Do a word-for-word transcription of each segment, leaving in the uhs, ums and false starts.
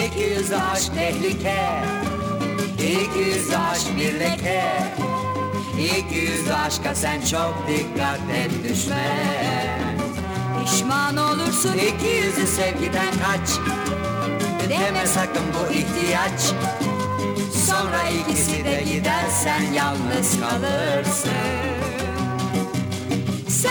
İki yüzlü aşk tehlike, İki yüzlü aşk bir leke. İki yüzlü aşka sen çok dikkat et düşme. Pişman olursun. İki yüzlü sevgiden kaç, deme sakın bu ihtiyaç. Sonra ikisi de gider, sen yalnız kalırsın. Sen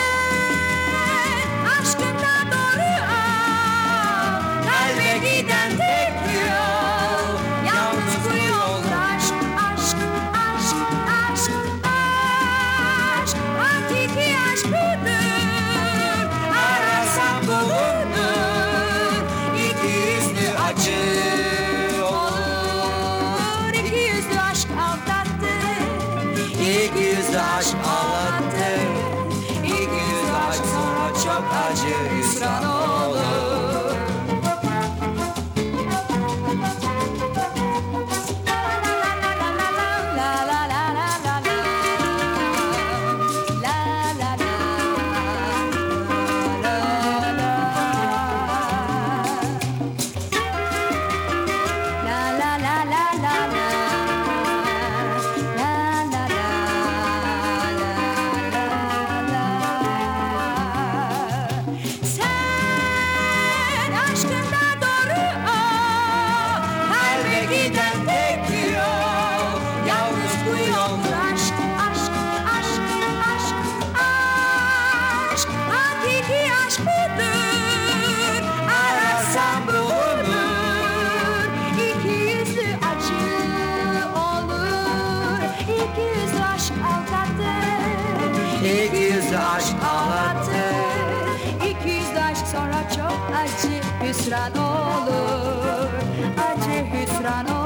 aşkında doğru al, kalbe giden tek yol. Yalnız bu yolda aşk, aşk, aşk, aşk, aşk. Hakiki aşk budur, Ararsan bulunur. İki yüzlü acı olur. İki yüzlü aşk aldattı. İki yüzlü aşk ağlattı. İki yüzlü aşk sonra çok acı hüsran olur. Sen aşkında doğru ol, kalbe giden tek yol. Yalnız bu yolda aşk, aşk, aşk, aşk, aşk. Hakiki aşk budur, ararsan bulunur. İki yüzlü acı olur, iki yüzlü aşk aldatır. İki yüzlü aşk ağlattı. İki yüzlü aşk sonra çok acı hüsran olur. Acı hüsran olur.